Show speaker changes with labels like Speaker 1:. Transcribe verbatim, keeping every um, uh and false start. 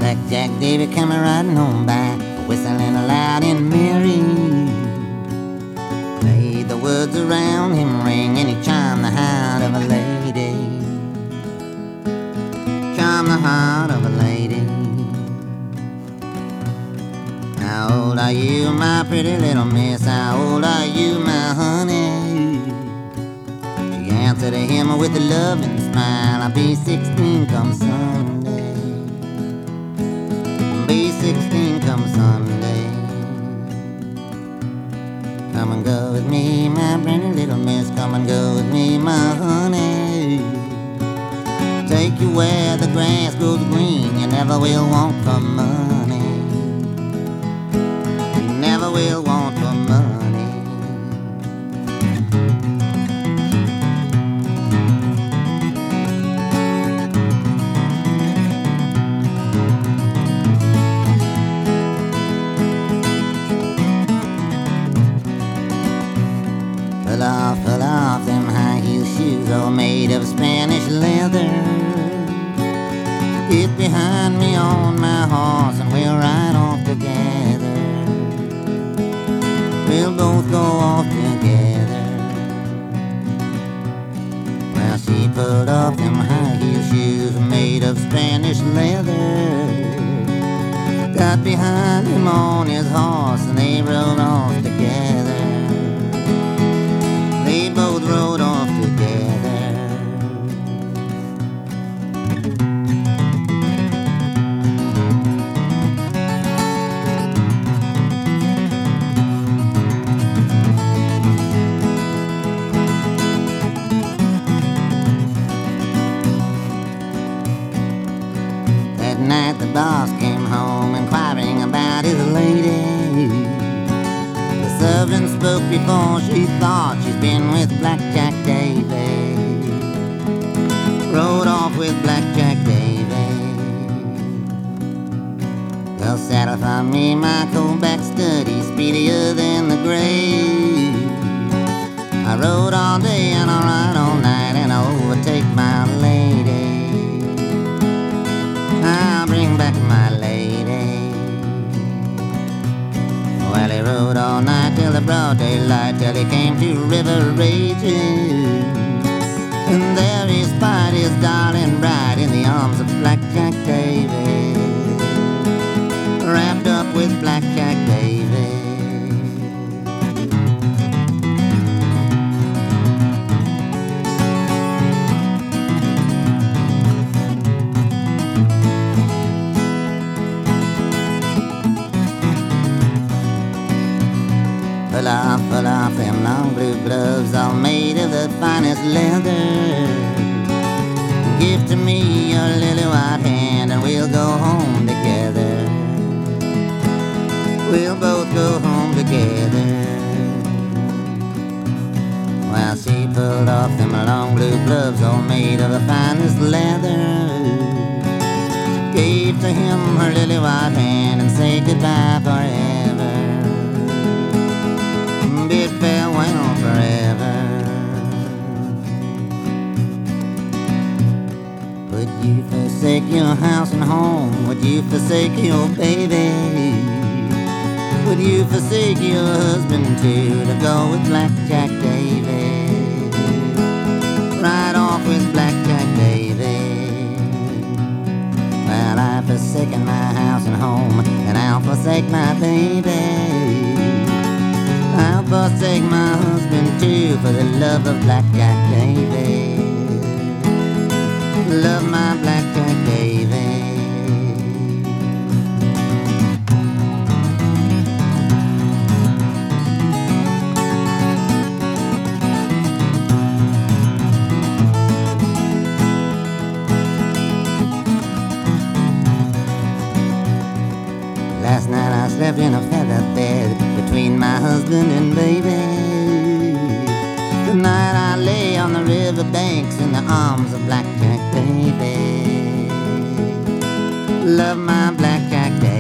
Speaker 1: Blackjack Davy coming riding home by, whistling loud and merry. Made the woods around him ring, and he charmed the heart of a lady. Charmed the heart of a lady. How old are you, my pretty little miss? How old are you, my honey? She answered him with a loving smile. I'll be sixteen come Sunday. Be sixteen come Sunday. Come and go with me, my pretty little miss. Come and go with me, my honey. Take you where the grass grows green. You never will want for money. You never will want for money. Pull off, pull off them high heel shoes, all made of Spanish leather. Get behind me on my horse and we'll ride off together. We'll both go off together. Well, she pulled off them high heel shoes made of Spanish leather. Got behind him on his horse and they rode off together. They both rode off together. That night the boss came home inquiring about his lady. The servant spoke before she thought. She's been with Blackjack Davy. Rode off with Blackjack Davy. Well, saddle for me, my cold-back sturdy, speedier than the grave. I rode all day and I ride all night, and I overtake my lady. I'll bring back my lady. Well, he rode all night till the broad daylight, till he came to River Rages. And there he spied his darling bride in the arms of Blackjack Davy. Wrapped up with Blackjack Davy. Pull off, pull off them long blue gloves, all made of the finest leather. Give to me your lily white hand and we'll go home together. We'll both go home together. While she pulled off them long blue gloves, all made of the finest leather. Gave to him her lily white hand and said goodbye forever. Bid farewell forever. Would you forsake your house and home? Would you forsake your baby? Would you forsake your husband too to go with Blackjack Davy? Ride off with Blackjack Davy. Well, I've forsaken my house and home, and I'll forsake my baby. I'll forsake my husband too for the love of Blackjack Davy. Love my Blackjack Davy. Last night I slept in a feather bed between my husband and baby. Tonight I lay on the river banks in the arms of Blackjack Davy. Love my Blackjack Davy.